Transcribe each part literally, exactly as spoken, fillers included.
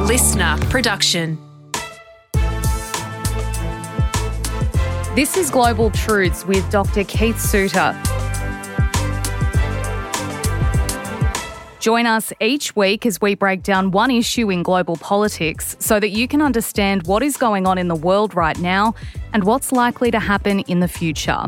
A listener production. This is Global Truths with Doctor Keith Suter. Join us each week as we break down one issue in global politics so that you can understand what is going on in the world right now and what's likely to happen in the future.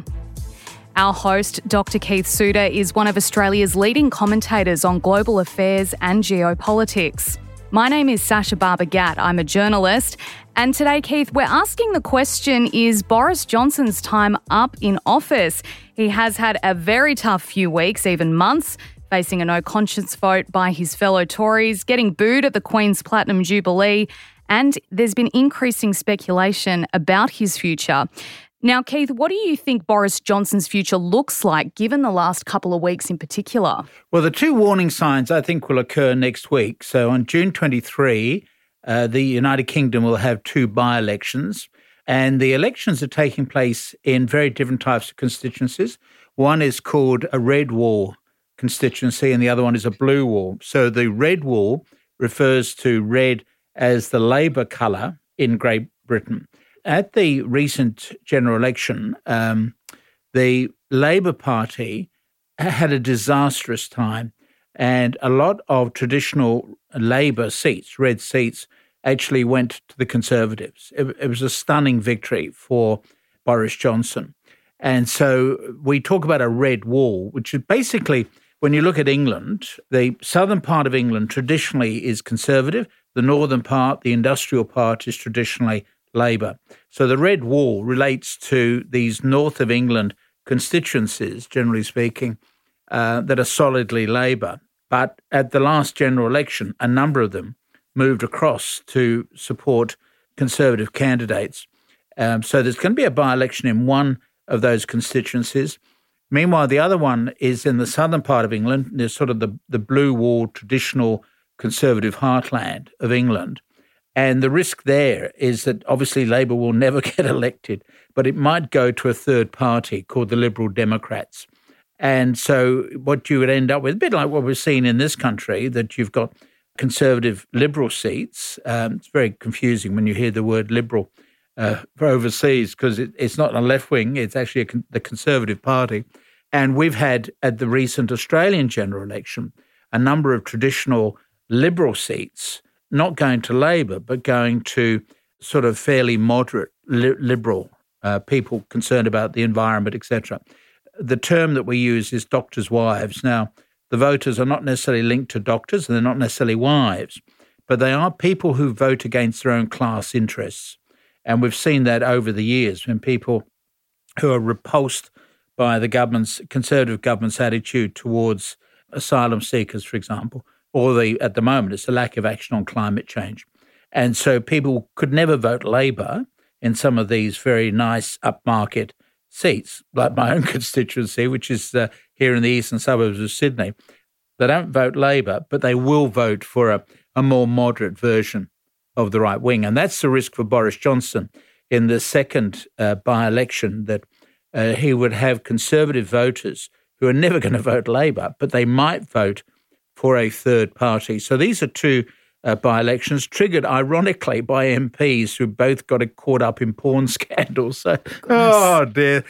Our host, Doctor Keith Suter, is one of Australia's leading commentators on global affairs and geopolitics. My name is Sasha Barbagat. I'm a journalist. And today, Keith, we're asking the question, is Boris Johnson's time up in office? He has had a very tough few weeks, even months, facing a no-conscience vote by his fellow Tories, getting booed at the Queen's Platinum Jubilee, and there's been increasing speculation about his future. Now, Keith, what do you think Boris Johnson's future looks like, given the last couple of weeks in particular? Well, the two warning signs, I think, will occur next week. So on June twenty-third, uh, the United Kingdom will have two by-elections, and the elections are taking place in very different types of constituencies. One is called a red wall constituency and the other one is a blue wall. So the red wall refers to red as the Labour colour in Great Britain. At the recent general election, um, the Labour Party had a disastrous time, and a lot of traditional Labour seats, red seats, actually went to the Conservatives. It, it was a stunning victory for Boris Johnson. And so we talk about a red wall, which is basically, when you look at England, the southern part of England traditionally is Conservative. The northern part, the industrial part, is traditionally Labour. So the red wall relates to these north of England constituencies, generally speaking, uh, that are solidly Labour. But at the last general election, a number of them moved across to support Conservative candidates. Um, so there's going to be a by-election in one of those constituencies. Meanwhile, the other one is in the southern part of England. There's sort of the, the blue wall, traditional Conservative heartland of England. And the risk there is that obviously Labour will never get elected, but it might go to a third party called the Liberal Democrats. And so what you would end up with, a bit like what we're seeing in this country, that you've got Conservative Liberal seats. Um, it's very confusing when you hear the word Liberal uh, for overseas, because it, it's not a left wing, it's actually a con- the Conservative Party. And we've had, at the recent Australian general election, a number of traditional Liberal seats not going to Labour, but going to sort of fairly moderate li- Liberal uh, people concerned about the environment, et cetera. The term that we use is doctors' wives. Now, the voters are not necessarily linked to doctors, and they're not necessarily wives, but they are people who vote against their own class interests. And we've seen that over the years when people who are repulsed by the government's, Conservative government's attitude towards asylum seekers, for example, or the at the moment it's the lack of action on climate change. And so people could never vote Labour in some of these very nice upmarket seats, like my own constituency, which is uh, here in the eastern suburbs of Sydney. They don't vote Labour, but they will vote for a, a more moderate version of the right wing. And that's the risk for Boris Johnson in the second uh, by-election, that uh, he would have Conservative voters who are never going to vote Labour, but they might vote for a third party. So these are two uh, by-elections triggered, ironically, by M Ps who both got caught up in porn scandals. So, oh, dear.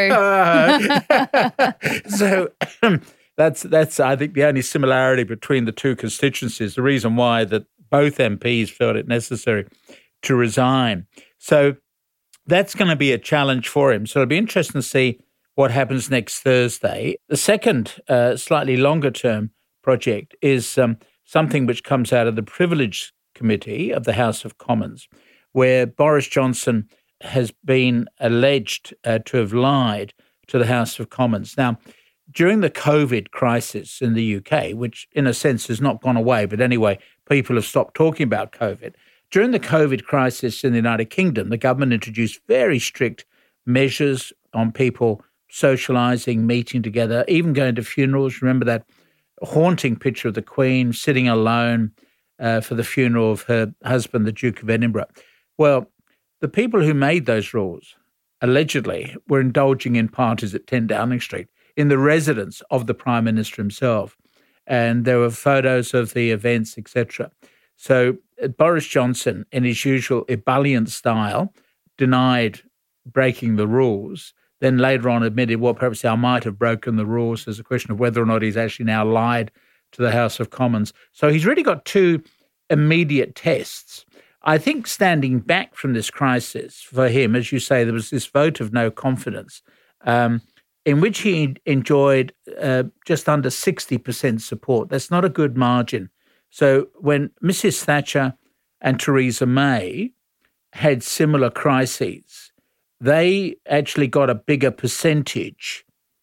Uh-oh. so um, that's, that's, I think, the only similarity between the two constituencies, the reason why that both M Ps felt it necessary to resign. So that's going to be a challenge for him. So it'll be interesting to see what happens next Thursday. The second, uh, slightly longer-term project is um, something which comes out of the Privilege Committee of the House of Commons, where Boris Johnson has been alleged uh, to have lied to the House of Commons. Now, during the COVID crisis in the U K, which in a sense has not gone away, but anyway, people have stopped talking about COVID. During the COVID crisis in the United Kingdom, the government introduced very strict measures on people socialising, meeting together, even going to funerals. Remember that haunting picture of the Queen sitting alone uh, for the funeral of her husband, the Duke of Edinburgh. Well, the people who made those rules allegedly were indulging in parties at ten Downing Street in the residence of the Prime Minister himself. And there were photos of the events, et cetera. So Boris Johnson, in his usual ebullient style, denied breaking the rules, then later on admitted, well, perhaps I might have broken the rules. There's a question of whether or not he's actually now lied to the House of Commons. So he's really got two immediate tests. I think standing back from this crisis for him, as you say, there was this vote of no confidence, um, in which he enjoyed uh, just under sixty percent support. That's not a good margin. So when Missus Thatcher and Theresa May had similar crises, they actually got a bigger percentage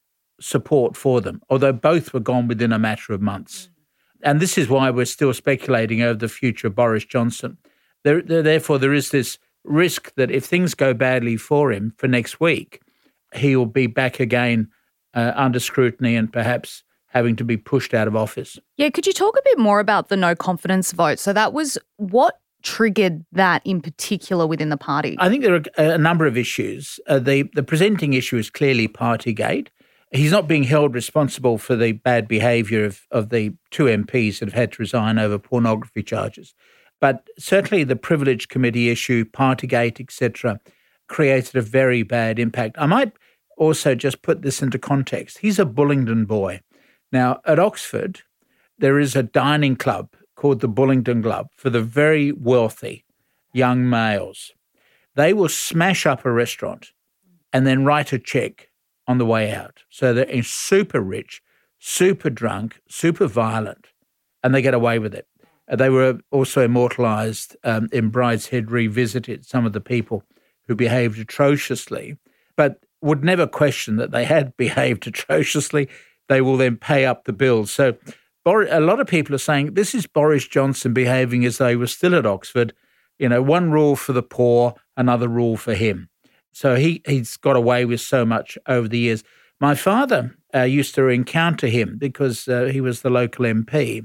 support for them, although both were gone within a matter of months. And this is why we're still speculating over the future of Boris Johnson. There, there, therefore, there is this risk that if things go badly for him for next week, he will be back again uh, under scrutiny and perhaps having to be pushed out of office. Yeah, could you talk a bit more about the no confidence vote? So that was what triggered that in particular within the party? I think there are a number of issues. Uh, the, the presenting issue is clearly Partygate. He's not being held responsible for the bad behaviour of, of the two M Ps that have had to resign over pornography charges. But certainly the Privilege Committee issue, Partygate, et cetera, created a very bad impact. I might also just put this into context. He's a Bullingdon boy. Now, at Oxford, there is a dining club called the Bullingdon Club for the very wealthy young males. They will smash up a restaurant and then write a cheque on the way out. So they're super rich, super drunk, super violent, and they get away with it. They were also immortalised um, in Brideshead Revisited, some of the people who behaved atrociously, but would never question that they had behaved atrociously. They will then pay up the bills. So a lot of people are saying this is Boris Johnson behaving as though he was still at Oxford. You know, one rule for the poor, another rule for him. So he, he's got away with so much over the years. My father uh, used to encounter him because uh, he was the local M P.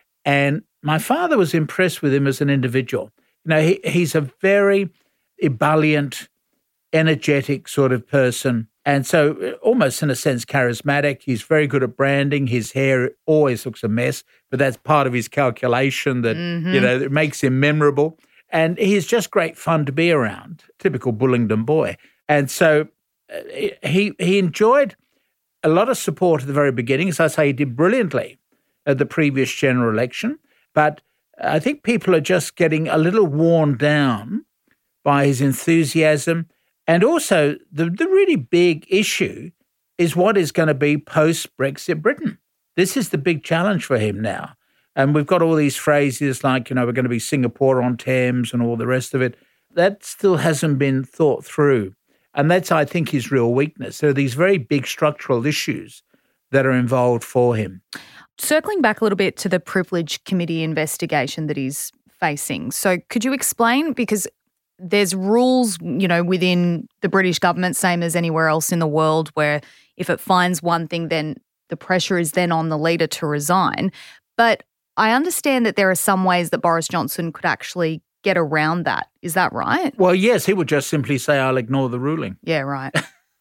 And my father was impressed with him as an individual. You know, he, he's a very ebullient, energetic sort of person. And so almost in a sense charismatic. He's very good at branding. His hair always looks a mess, but that's part of his calculation that, mm-hmm. you know, it makes him memorable. And he's just great fun to be around, typical Bullingdon boy. And so uh, he he enjoyed a lot of support at the very beginning. As I say, he did brilliantly at the previous general election. But I think people are just getting a little worn down by his enthusiasm. And also the, the really big issue is what is going to be post-Brexit Britain. This is the big challenge for him now. And we've got all these phrases like, you know, we're going to be Singapore on Thames and all the rest of it. That still hasn't been thought through. And that's, I think, his real weakness. There are these very big structural issues that are involved for him. Circling back a little bit to the Privilege Committee investigation that he's facing. So could you explain, because there's rules, you know, within the British government, same as anywhere else in the world, where if it finds one thing, then the pressure is then on the leader to resign. But I understand that there are some ways that Boris Johnson could actually get around that. Is that right? Well, yes, he would just simply say, I'll ignore the ruling. Yeah, right.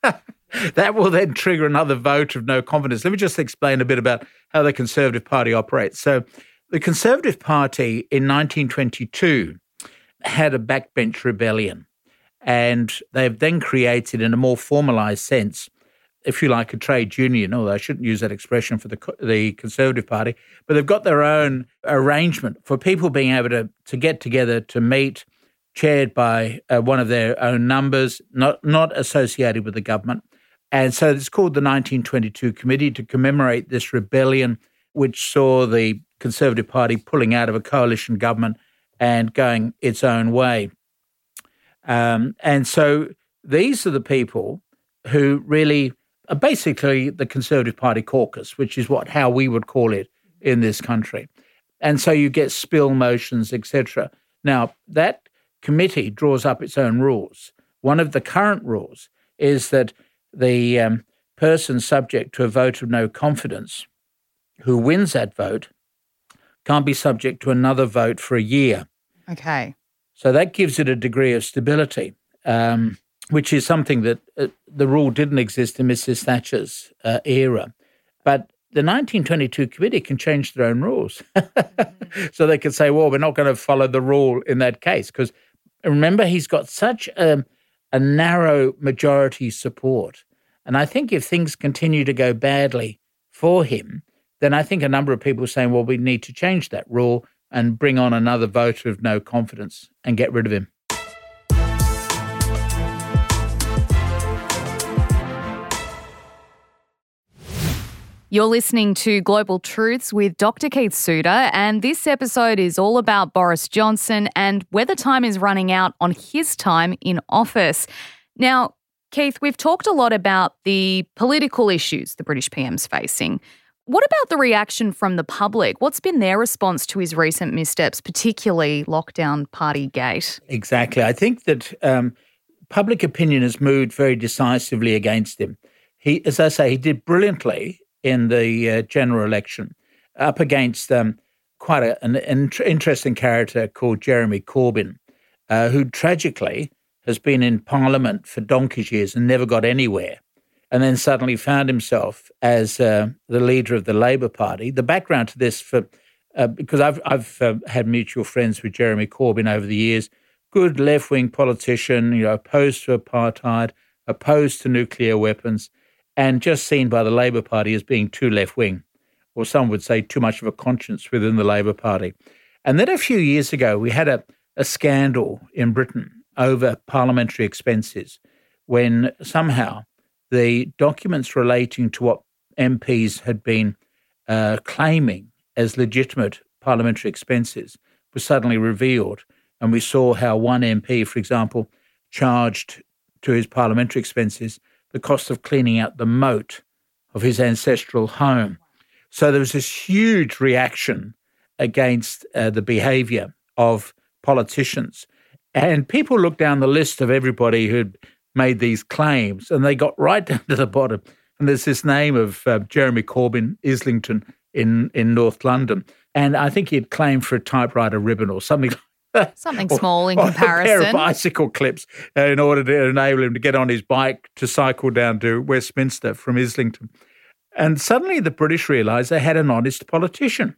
That will then trigger another vote of no confidence. Let me just explain a bit about how the Conservative Party operates. So the Conservative Party in nineteen twenty-two had a backbench rebellion, and they've then created, in a more formalised sense, if you like, a trade union, although I shouldn't use that expression for the the Conservative Party, but they've got their own arrangement for people being able to, to get together, to meet, chaired by uh, one of their own numbers, not, not associated with the government. And so it's called the nineteen twenty-two Committee to commemorate this rebellion, which saw the Conservative Party pulling out of a coalition government and going its own way. Um, and so these are the people who really are basically the Conservative Party caucus, which is what how we would call it in this country. And so you get spill motions, et cetera. Now, that committee draws up its own rules. One of the current rules is that the um, person subject to a vote of no confidence who wins that vote can't be subject to another vote for a year. Okay. So that gives it a degree of stability, um, which is something that uh, the rule didn't exist in Missus Thatcher's uh, era. But the nineteen twenty-two Committee can change their own rules. so they could say, well, we're not going to follow the rule in that case. Because remember, he's got such a, a narrow majority support. And I think if things continue to go badly for him, then I think a number of people are saying, well, we need to change that rule and bring on another vote of no confidence and get rid of him. You're listening to Global Truths with Doctor Keith Suter, and this episode is all about Boris Johnson and whether time is running out on his time in office. Now, Keith, we've talked a lot about the political issues the British P M's facing. What about the reaction from the public? What's been their response to his recent missteps, particularly lockdown party gate? Exactly. I think that um, public opinion has moved very decisively against him. He, as I say, he did brilliantly in the uh, general election up against um, quite a, an, an interesting character called Jeremy Corbyn, uh, who tragically has been in Parliament for donkey's years and never got anywhere, and then suddenly found himself as uh, the leader of the Labour Party. The background to this, for uh, because I've, I've uh, had mutual friends with Jeremy Corbyn over the years, good left-wing politician, you know, opposed to apartheid, opposed to nuclear weapons, and just seen by the Labour Party as being too left-wing, or some would say too much of a conscience within the Labour Party. And then a few years ago, we had a, a scandal in Britain over parliamentary expenses when somehow the documents relating to what M Ps had been uh, claiming as legitimate parliamentary expenses were suddenly revealed. And we saw how one M P, for example, charged to his parliamentary expenses the cost of cleaning out the moat of his ancestral home. So there was this huge reaction against uh, the behaviour of politicians. And people looked down the list of everybody who'd made these claims, and they got right down to the bottom. And there's this name of uh, Jeremy Corbyn, Islington in, in North London. And I think he'd claimed for a typewriter ribbon or something like Something small in or comparison. A pair of bicycle clips uh, in order to enable him to get on his bike to cycle down to Westminster from Islington. And suddenly the British realised they had an honest politician.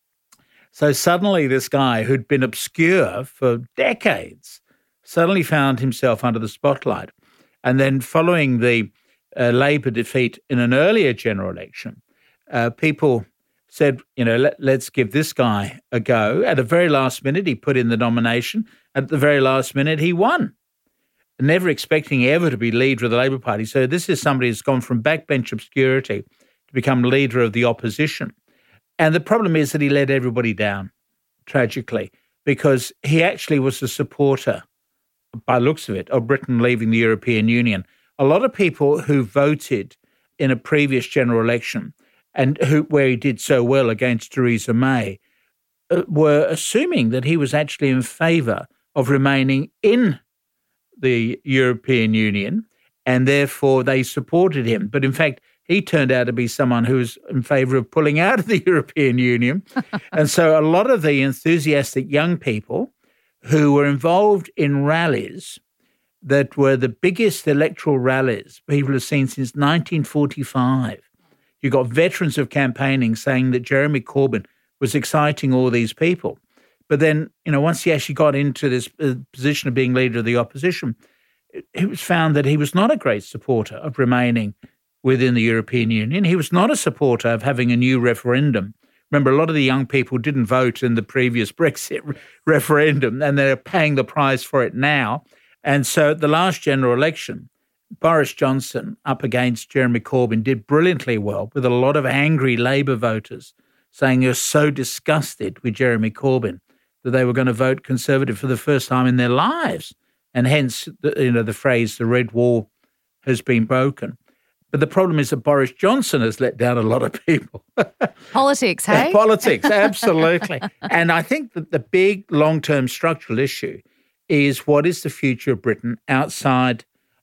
So suddenly this guy who'd been obscure for decades suddenly found himself under the spotlight. And then following the uh, Labour defeat in an earlier general election, uh, people said, you know, Let, let's give this guy a go. At the very last minute, he put in the nomination. At the very last minute, he won, never expecting ever to be leader of the Labour Party. So this is somebody who's gone from backbench obscurity to become leader of the opposition. And the problem is that he let everybody down, tragically, because he actually was a supporter, by looks of it, of Britain leaving the European Union. A lot of people who voted in a previous general election and who, where he did so well against Theresa May, uh, were assuming that he was actually in favour of remaining in the European Union, and therefore they supported him. But in fact, he turned out to be someone who was in favour of pulling out of the European Union. And so a lot of the enthusiastic young people who were involved in rallies that were the biggest electoral rallies people have seen since nineteen forty-five, you got veterans of campaigning saying that Jeremy Corbyn was exciting all these people. But then, you know, once he actually got into this uh, position of being leader of the opposition, it, it was found that he was not a great supporter of remaining within the European Union. He was not a supporter of having a new referendum. Remember, a lot of the young people didn't vote in the previous Brexit re- referendum, and they're paying the price for it now. And so at the last general election, Boris Johnson up against Jeremy Corbyn did brilliantly well, with a lot of angry Labour voters saying they're so disgusted with Jeremy Corbyn that they were going to vote Conservative for the first time in their lives. And hence, the, you know, the phrase, the red wall has been broken. But the problem is that Boris Johnson has let down a lot of people. Politics, hey? Politics, absolutely. And I think that the big long-term structural issue is what is the future of Britain outside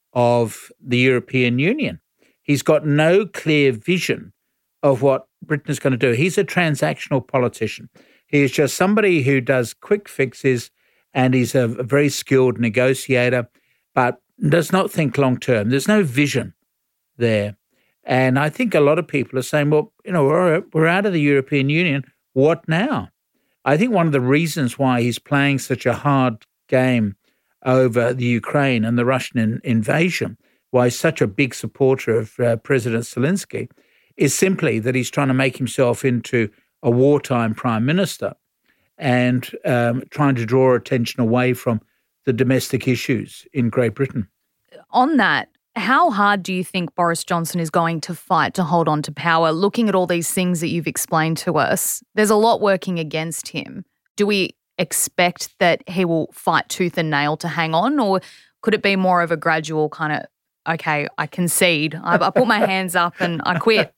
of the European Union. He's got no clear vision of what Britain is going to do. He's a transactional politician. He is just somebody who does quick fixes, and he's a, a very skilled negotiator, but does not think long-term. There's no vision there. And I think a lot of people are saying, well, you know, we're, we're out of the European Union. What now? I think one of the reasons why he's playing such a hard game over the Ukraine and the Russian in- invasion, why he's such a big supporter of uh, President Zelensky, is simply that he's trying to make himself into a wartime prime minister and um, trying to draw attention away from the domestic issues in Great Britain. On that, how hard do you think Boris Johnson is going to fight to hold on to power? Looking at all these things that you've explained to us, there's a lot working against him. Do we expect that he will fight tooth and nail to hang on, or could it be more of a gradual kind of, okay, I concede, I, I put my hands up and I quit?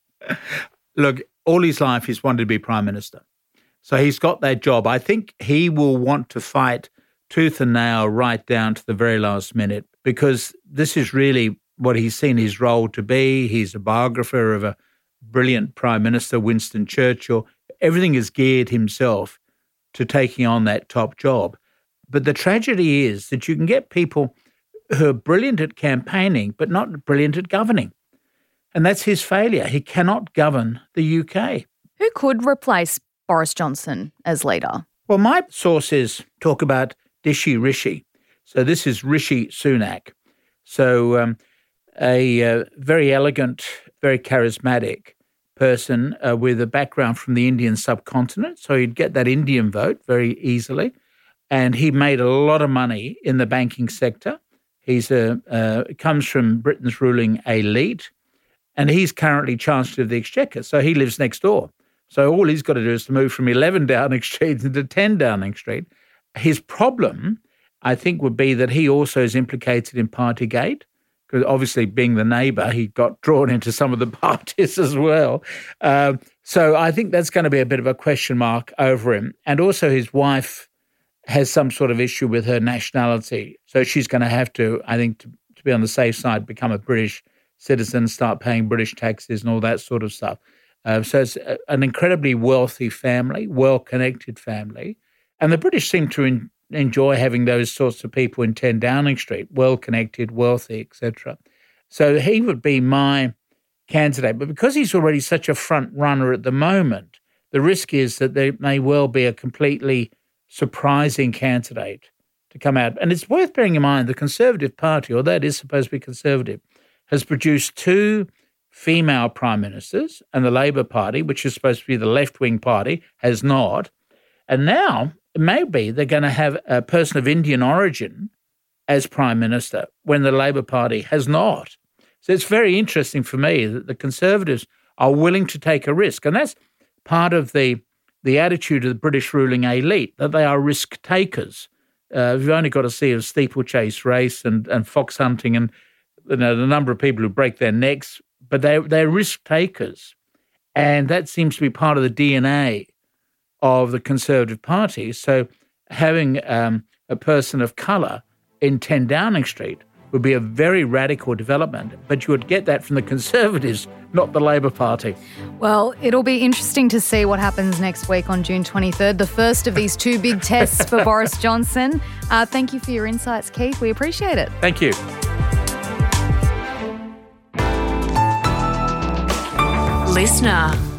Look, all his life he's wanted to be prime minister. So he's got that job. I think he will want to fight tooth and nail right down to the very last minute, because this is really what he's seen his role to be. He's a biographer of a brilliant prime minister, Winston Churchill. Everything is geared himself to taking on that top job. But the tragedy is that you can get people who are brilliant at campaigning but not brilliant at governing. And that's his failure. He cannot govern the U K. Who could replace Boris Johnson as leader? Well, my sources talk about Rishi Rishi. So this is Rishi Sunak. So um, a uh, very elegant, very charismatic person uh, with a background from the Indian subcontinent. So he'd get that Indian vote very easily. And he made a lot of money in the banking sector. He's a, uh, comes from Britain's ruling elite. And he's currently Chancellor of the Exchequer. So he lives next door. So all he's got to do is to move from eleven Downing Street into ten Downing Street. His problem, I think, would be that he also is implicated in Partygate, because obviously being the neighbour, he got drawn into some of the parties as well. Uh, so I think that's going to be a bit of a question mark over him. And also his wife has some sort of issue with her nationality. So she's going to have to, I think, to, to be on the safe side, become a British citizen, start paying British taxes and all that sort of stuff. Uh, so it's a, an incredibly wealthy family, well-connected family. And the British seem to en- enjoy having those sorts of people in ten Downing Street, well-connected, wealthy, et cetera. So he would be my candidate. But because he's already such a front runner at the moment, the risk is that there may well be a completely surprising candidate to come out. And it's worth bearing in mind the Conservative Party, although it is supposed to be conservative, has produced two female prime ministers, and the Labour Party, which is supposed to be the left-wing party, has not. And now, maybe they're going to have a person of Indian origin as prime minister when the Labour Party has not. So it's very interesting for me that the Conservatives are willing to take a risk. And that's part of the, the attitude of the British ruling elite, that they are risk takers. Uh, you've only got to see a steeplechase race and, and fox hunting and you know, the number of people who break their necks, but they, they're risk takers. And that seems to be part of the D N A of the Conservative Party. So having um, a person of colour in ten Downing Street would be a very radical development, but you would get that from the Conservatives, not the Labour Party. Well, it'll be interesting to see what happens next week on June twenty-third, the first of these two big tests for Boris Johnson. Uh, thank you for your insights, Keith. We appreciate it. Thank you. Listener.